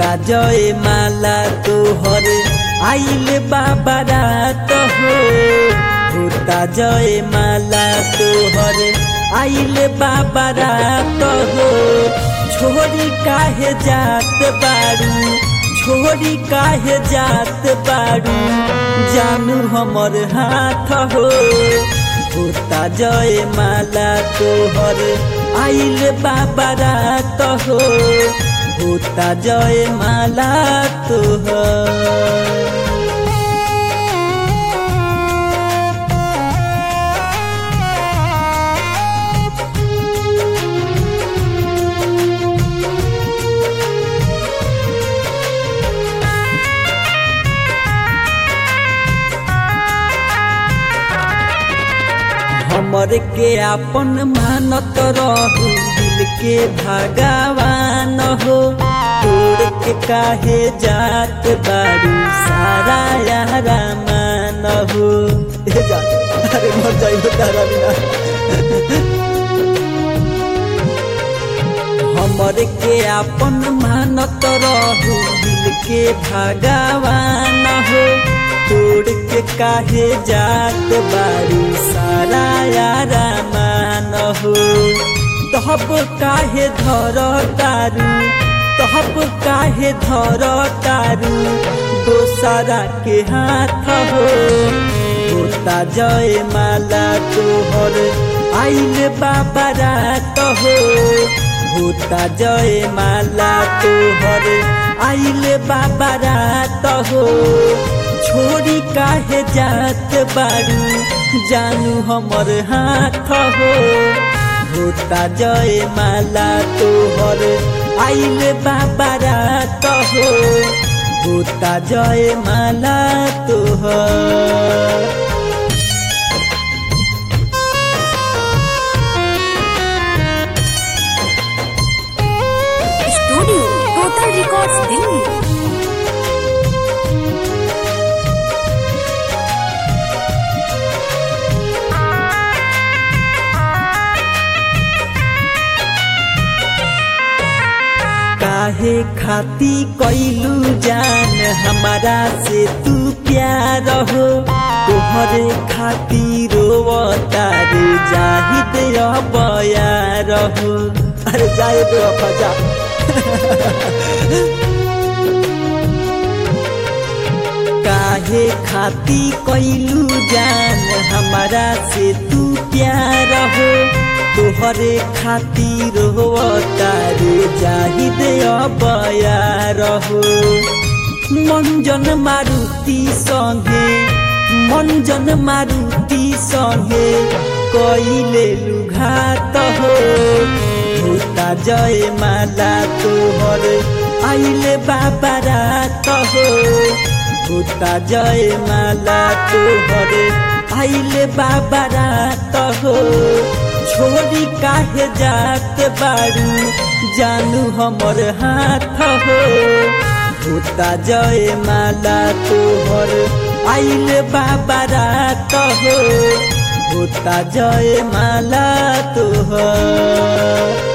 होता जय माला तोहर आइल बाबा रात हो। होता जय माला तोहर आइल बाबा रात हो। छोड़ी काहे जात बारू, छोड़ी काहे जात बारू, जानू हमर हाथ हो। होता जय माला तोहर आइल बाबा रात हो। होता जय माला तोहर। हमर के आपन मानत रहू, दिल के भगवान हो। तोड़ के काहे जात बारू, सारा यारा मान हो। अरे मर जाई तारा बिना। हमर के आपन मानत रहू, दिल के भगवान हो। तोड़ के काहे जात बारू, सारा यारा मान हो। तहब काहे धर तारू, तहब काहे धर तारू, दोसरा के हाथ हो। होता जय माला तोहर आइल बाबा रात हो। होता जय माला तोहर आइल बाबा रात हो। छोड़ी काहे जात बारू, जानू हमर हाथ हो। होता जय माला तोहर आइल बाबा रात हो। होता जय माला तोहर। Studio total records Delhi. काहे खाती कैलू जान हमारा से तू प्यार हो। तोहरे खाती रोवता रे जाहिद बयार हो। अरे जाए तो फजा। काहे खाती कैलू जान हमारा से तू प्यार हो। तोहरे खातिर होता रे जाहिद बयार हो। मंजन मारुति संगे, मंजन मारुति संगे कइले लुघात हो। होता जय माला तोहर आइल बाबा रात हो। होता जय माला तोहर आइल बाबा रात हो। छोड़ी काहे जात बारू, जानू हमर हाथ हो। होता जय माला तोहर आइल बाबा रात हो। होता जय माला तोहर।